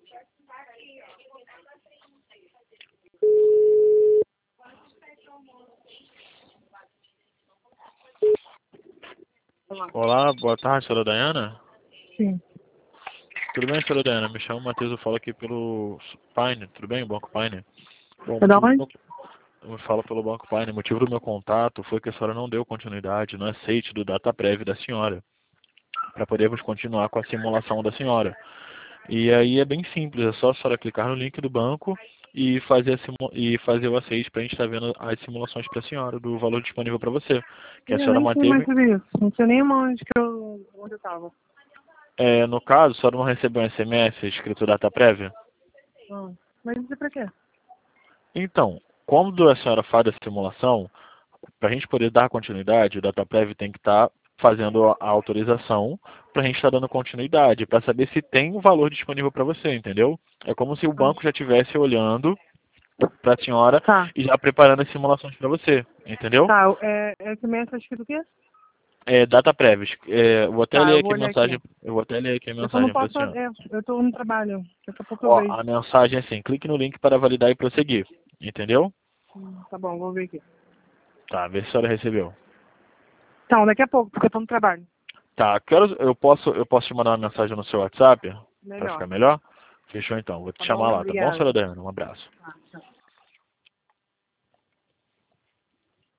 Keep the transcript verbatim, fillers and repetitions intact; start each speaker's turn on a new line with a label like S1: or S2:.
S1: Olá, boa tarde, senhora Dayana.
S2: Sim.
S1: Tudo bem, senhora Dayana? Me chamo Matheus, eu falo aqui pelo Pine, tudo bem? Banco Pine. Bom, o
S2: É da
S1: motivo do
S2: onde?
S1: meu... Eu falo pelo Banco Pine. O motivo do meu contato foi que a senhora não deu continuidade no aceite do DataPrev da senhora, para podermos continuar com a simulação da senhora. E aí é bem simples, é só a senhora clicar no link do banco e fazer, a simu... e fazer o aceite para a gente estar vendo as simulações para a senhora, do valor disponível para você. Que a
S2: Eu
S1: senhora
S2: nem sei mais
S1: manteve.
S2: sobre isso. Não sei nem onde que eu, onde eu tava.
S1: É, no caso, a senhora não recebeu um S M S escrito DataPrev?
S2: Ah, mas isso é pra quê?
S1: Então, quando a senhora faz a simulação, para a gente poder dar continuidade, o DataPrev tem que estar fazendo a autorização para a gente estar dando continuidade, para saber se tem um valor disponível para você, entendeu? É como se o
S2: Ah,
S1: banco já estivesse olhando para a senhora
S2: tá.
S1: e já preparando as simulações para você, entendeu?
S2: Tá, é, S M S tá escrito o quê?
S1: É, DataPrev, é, eu vou até
S2: Tá,
S1: ler
S2: eu vou
S1: aqui a
S2: olhar aqui.
S1: mensagem, eu vou até ler aqui a
S2: Eu só não
S1: mensagem para a
S2: posso
S1: senhora.
S2: fazer. É, eu tô no trabalho. Daqui a pouco eu
S1: Ó,
S2: vejo.
S1: a mensagem é assim, clique no link para validar e prosseguir, entendeu?
S2: Hum, Tá bom, vou ver aqui.
S1: Tá, vê se a senhora recebeu.
S2: Então, daqui a pouco, porque eu tô no trabalho.
S1: Tá, quero, eu posso, eu posso te mandar uma mensagem no seu WhatsApp para
S2: Melhor.
S1: ficar melhor? Fechou então, vou te
S2: Tá
S1: chamar
S2: bom?
S1: lá, tá bom,
S2: Obrigada.
S1: senhora Dayana? Um abraço.
S2: Tá, tchau.